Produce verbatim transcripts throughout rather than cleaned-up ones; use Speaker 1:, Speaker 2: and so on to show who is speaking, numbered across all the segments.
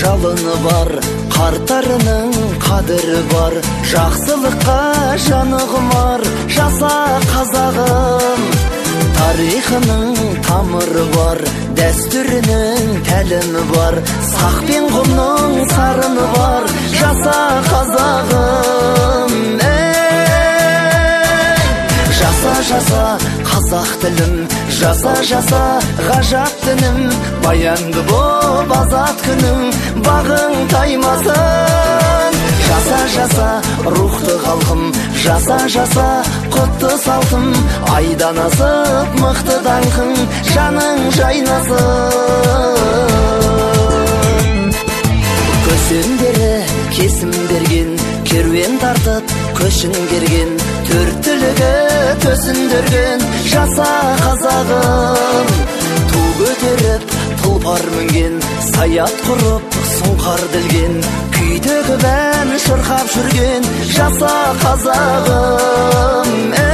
Speaker 1: жалыны бар, қарттарының қадірі бар. Жақсылыққа жаны құмар, жаса қазағым. Тарихының тамыры бар, дәстүрінің тәлімі бар. Сақ пен құмның сарыны бар, жаса қазағым. Жаса, жаса қазақ тілім, жаса, жаса ғажап дінім. Баянды боп азат күнің, бағың таймасын. Жаса, жаса рухты халқым, жаса, жаса құтты салтым. Айдан асып мықты даңқың, жаның жайнасын. Көсемдері кесім берген, керуен тартып көшін керген. Төрт түлігі төсіндірген, жаса қазағым. Ту көтеріп тұлпар мінген, саят құрып сұңқар ділген. Күйдегі бән шырқап жүрген, жаса қазағым.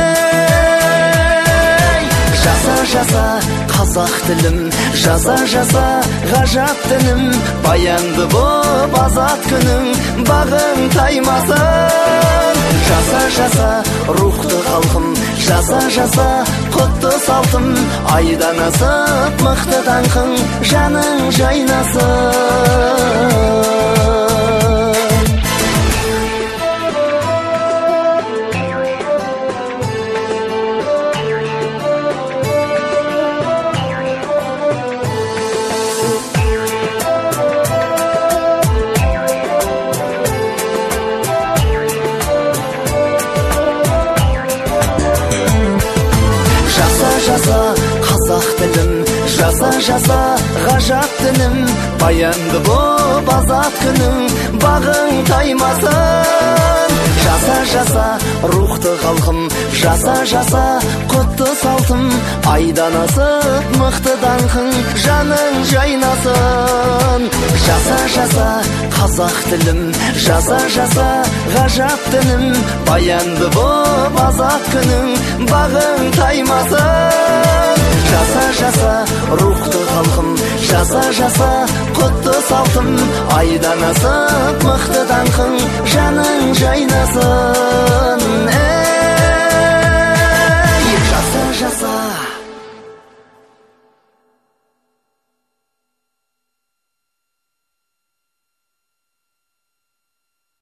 Speaker 1: Жаса, жаса қазақ тілім, жаса, жаса ғажап дінім. Баянды боп азат күнің, бағың таймасын. Жаса, жаса рухты халқым, жаса, жаса құтты салтым. Айдан асып мықты даңқың, жаның жайнасын. Қазақ тілім, жаса, жаса ғажап дінім. Баянды боп азат күнің, бағың таймасын. Жаса, жаса рухты халқым, жаса, жаса құтты салтым. Айдан асып мықты даңқың, жаның жайнасын. Жаса, жаса қазақ тілім, жаса, жаса ғажап дінім. Баянды боп азат күнің, бағың таймасын. Жаса, жаса рухты халқым, жаса, жаса құтты салтым. Айдан асып мықты даңқың, жаның жайнасын.